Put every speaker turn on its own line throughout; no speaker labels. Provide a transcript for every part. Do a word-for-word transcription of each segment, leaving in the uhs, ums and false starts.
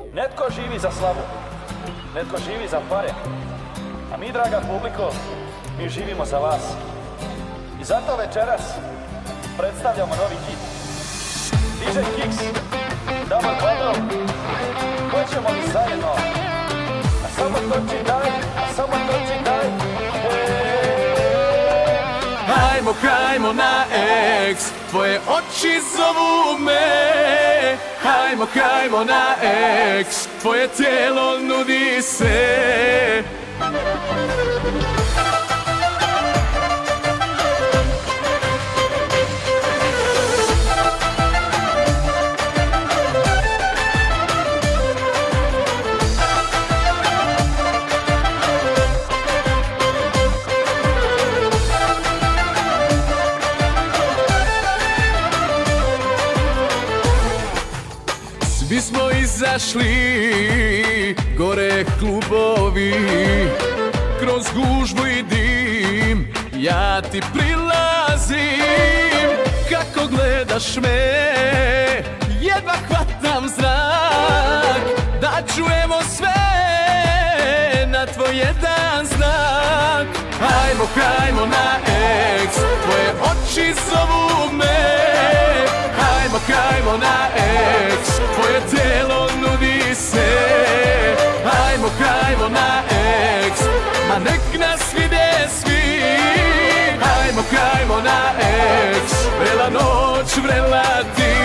Netko živi za slavu, netko živi za pare, a mi, draga publiko, mi živimo za vas. I zato večeras predstavljamo novi hit. D J Kicks, Double Bundle, hoćemo li zajedno? A samo to čitaj, a samo to čitaj.
Hajmo, hajmo na X, tvoje oči zovu me. Hajmo, hajmo na X, tvoje tijelo nudi se. Svi smo izašli, gore klubovi, kroz gužbu i dim, ja ti prilazim. Kako gledaš me, jedva hvatam zrak, da čujemo sve na tvoj jedan znak. Hajmo, hajmo na X, tvoje oči zovu me. Hajmo, hajmo na X, tvoje tijelo nudi se. Hajmo, hajmo na X, ma nek nas vide svi. Hajmo, hajmo na X, vrela noć, vrela ti.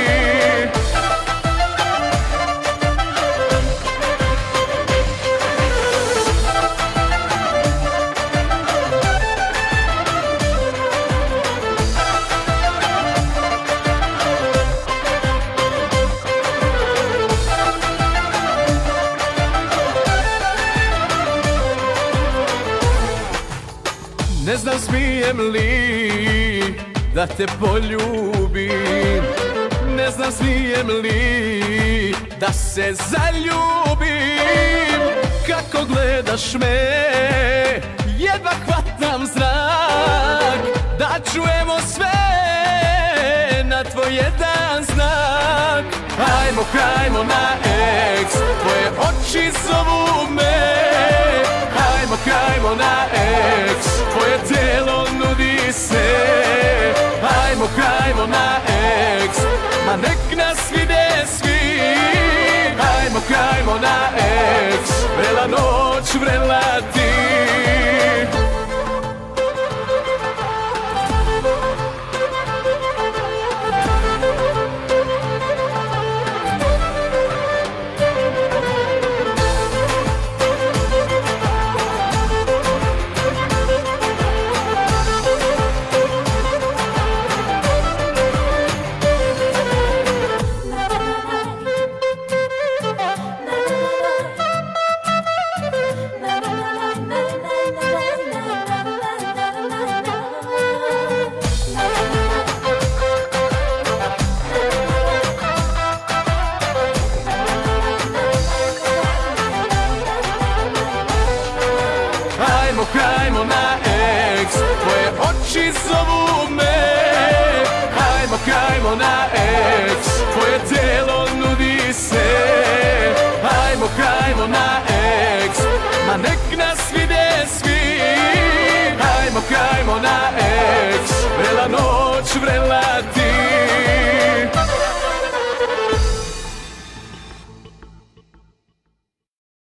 Ne znam smijem li da te poljubim, ne znam smijem li da se zaljubim. Kako gledaš me, jedva hvatam zrak, da čujemo sve na tvoj jedan znak. Hajmo, hajmo na X, tvoje oči zovu me. Hajmo, hajmo na X, tvoje tijelo nudi se. Hajmo, hajmo na X, ma nek nas vide svi. Hajmo, hajmo na X, vrela noć, vrela ti. Hajmo, hajmo na X, tvoje oči zovu me. Hajmo, hajmo na X, tvoje tijelo nudi se. Hajmo, hajmo na X, ma nek nas vide svi. Hajmo, hajmo na X, vrela noć, vrela ti.